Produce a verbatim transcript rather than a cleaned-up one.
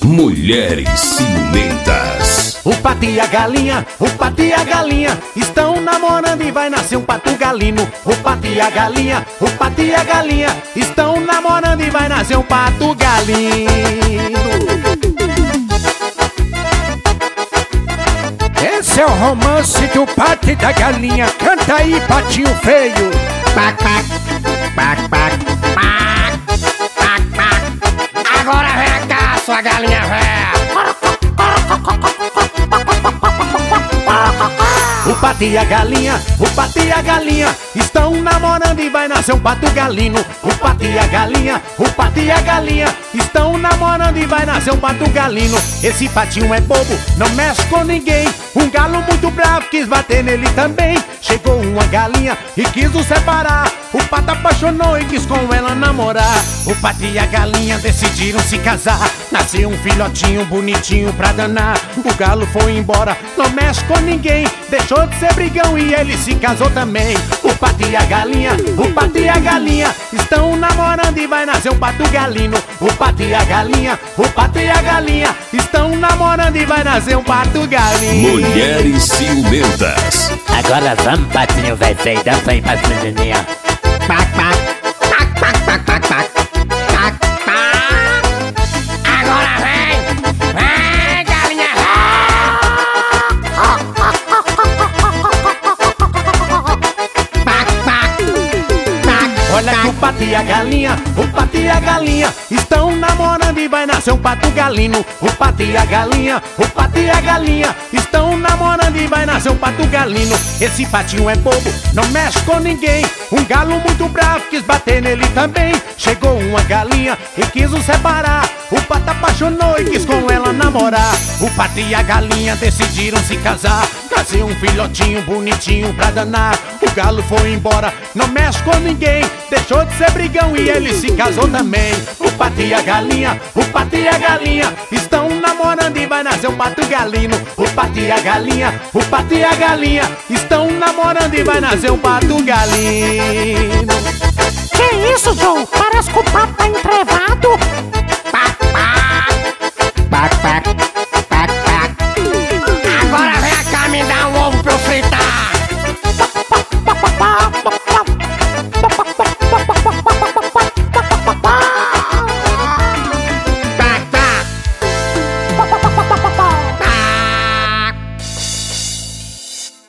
Mulheres ciumentas. O pato e a galinha, o pato e a galinha estão namorando e vai nascer um pato galino. O pato e a galinha, o pato e a galinha estão namorando e vai nascer um pato galino. Esse é o romance do pato e da galinha. Canta aí, patinho feio. Pac, pac, pac, pac, pac, pac, pac. Agora vem cá, sua galinha véia. O pato e a galinha, o pato e a galinha estão namorando e vai nascer um pato galino. O pato e a galinha, o pato e a galinha estão namorando e vai nascer um pato galino. Esse patinho é bobo, não mexe com ninguém. Um galo muito bravo quis bater nele também. Chegou uma galinha e quis os separar. O pato apaixonou e quis com ela namorar. O pato e a galinha decidiram se casar. Nasceu um filhotinho bonitinho pra danar. O galo foi embora, não mexe com ninguém. Deixou de ser brigão e ele se casou também. O pato e a galinha, o pato e a galinha estão namorando e vai nascer um pato galino. O pato e a galinha, o pato e a galinha estão namorando e vai nascer um pato galino. Mulheres ciumentas. Agora vamos, patinho velho feio, dança aí pra menininha. Pac, pac, pac, pac, pac, pac, pac, pac, pac. Agora vem, vem, galinha. Pac, pac, pac. Olha que o pato e a galinha, o pato e a galinha estão namorando e vai nascer um pato galino. O pato e a galinha, o pato e a galinha estão namorando e vai nascer um pato galino. Esse patinho é bobo, não mexe com ninguém. Um galo muito bravo quis bater nele também. Chegou uma galinha e quis os separar. O pato apaixonou e quis com ela namorar. O pato e a galinha decidiram se casar. Nasceu um filhotinho bonitinho pra danar. O galo foi embora, não mexe com ninguém. Deixou de ser brigão e ele se casou também. O pato e a galinha, o pato e a galinha estão namorando e vai nascer um pato galino. O pato e a galinha, o pato e a galinha estão namorando e vai nascer um pato galino. Que isso, Joe? Parece que o pato tá entrevado.